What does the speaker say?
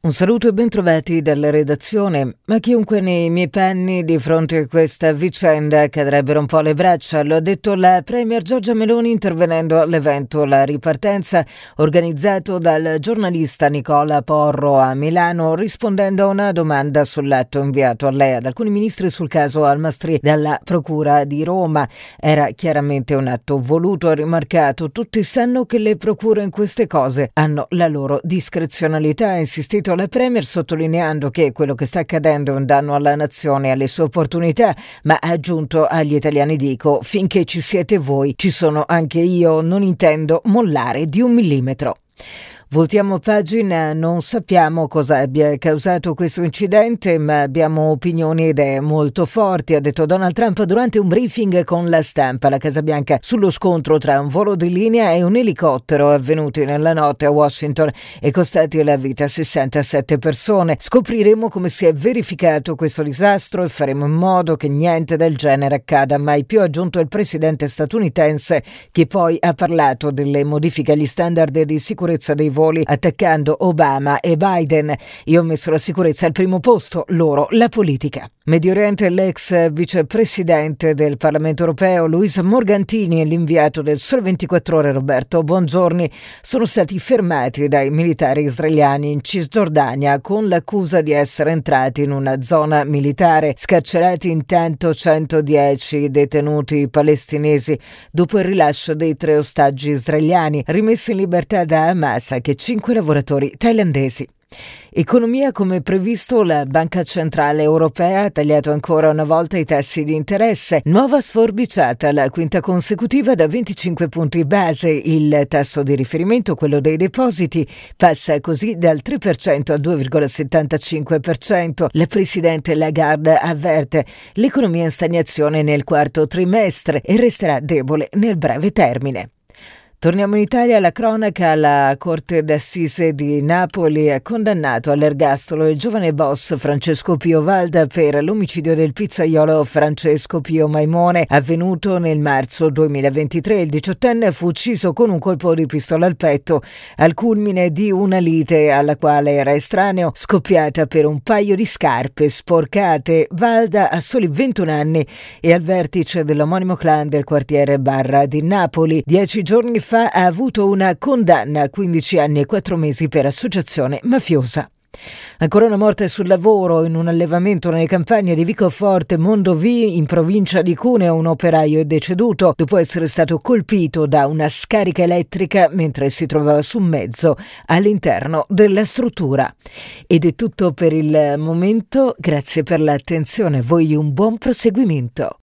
Un saluto e bentrovati dalla redazione. Ma chiunque nei miei panni di fronte a questa vicenda cadrebbero un po' le braccia, lo ha detto la premier Giorgia Meloni intervenendo all'evento La Ripartenza organizzato dal giornalista Nicola Porro a Milano, rispondendo a una domanda sull'atto inviato a lei ad alcuni ministri sul caso Almastri dalla Procura di Roma. Era chiaramente un atto voluto, ha rimarcato. Tutti sanno che le procure in queste cose hanno la loro discrezionalità, ha insistito la Premier, sottolineando che quello che sta accadendo è un danno alla nazione e alle sue opportunità, ma ha aggiunto: agli italiani dico, finché ci siete voi ci sono anche io, non intendo mollare di 1 millimetro. Voltiamo pagina, non sappiamo cosa abbia causato questo incidente, ma abbiamo opinioni e idee molto forti, ha detto Donald Trump durante un briefing con la stampa alla Casa Bianca sullo scontro tra un volo di linea e un elicottero avvenuti nella notte a Washington e costati la vita a 67 persone. Scopriremo come si è verificato questo disastro e faremo in modo che niente del genere accada mai più, ha aggiunto il presidente statunitense, che poi ha parlato delle modifiche agli standard di sicurezza dei voli, attaccando Obama e Biden. Io ho messo la sicurezza al primo posto, loro la politica. Medio Oriente, l'ex vicepresidente del Parlamento europeo Luis Morgantini e l'inviato del Sole 24 Ore Roberto Bongiorni sono stati fermati dai militari israeliani in Cisgiordania con l'accusa di essere entrati in una zona militare. Scarcerati intanto 110 detenuti palestinesi dopo il rilascio dei 3 ostaggi israeliani rimessi in libertà da Hamas, che 5 lavoratori thailandesi. Economia, come previsto, la Banca Centrale Europea ha tagliato ancora una volta i tassi di interesse. Nuova sforbiciata, la quinta consecutiva, da 25 punti base. Il tasso di riferimento, quello dei depositi, passa così dal 3% al 2,75%. La presidente Lagarde avverte: l'economia in stagnazione nel quarto trimestre e resterà debole nel breve termine. Torniamo in Italia, la cronaca. La Corte d'Assise di Napoli ha condannato all'ergastolo il giovane boss Francesco Pio Valda per l'omicidio del pizzaiolo Francesco Pio Maimone, avvenuto nel marzo 2023. Il 18enne fu ucciso con un colpo di pistola al petto al culmine di una lite alla quale era estraneo, scoppiata per un paio di scarpe sporcate. Valda ha soli 21 anni e al vertice dell'omonimo clan del quartiere Barra di Napoli. 10 giorni fa ha avuto una condanna a 15 anni e 4 mesi per associazione mafiosa. Ancora una morte sul lavoro in un allevamento nelle campagne di Vicoforte, Mondovì, in provincia di Cuneo. Un operaio è deceduto dopo essere stato colpito da una scarica elettrica mentre si trovava su un mezzo all'interno della struttura. Ed è tutto per il momento, grazie per l'attenzione, a voi un buon proseguimento.